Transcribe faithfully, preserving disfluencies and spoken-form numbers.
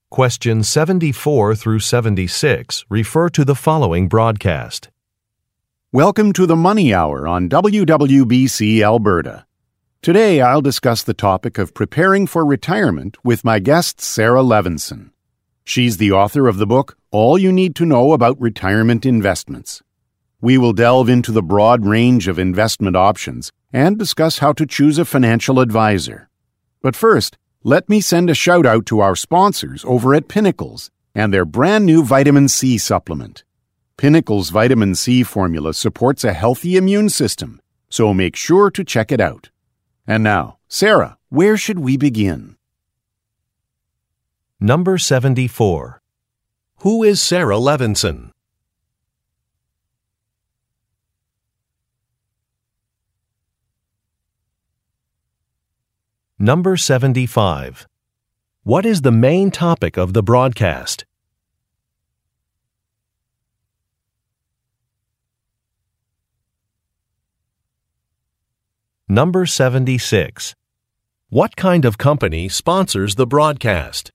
Questions seventy-four through seventy-six refer to the following broadcast. Welcome to the Money Hour on W W B C Alberta. Today I'll discuss the topic of preparing for retirement with my guest Sarah Levinson. She's the author of the book All You Need to Know About Retirement Investments. We will delve into the broad range of investment options and discuss how to choose a financial advisor. But first, let me send a shout out to our sponsors over at Pinnacles and their brand new vitamin C supplement. Pinnacle's vitamin C formula supports a healthy immune system, so make sure to check it out. And now, Sarah, where should we begin? Number seventy-four. Who is Sarah Levinson? Number seventy-five. What is the main topic of the broadcast? Number seventy-six. What kind of company sponsors the broadcast?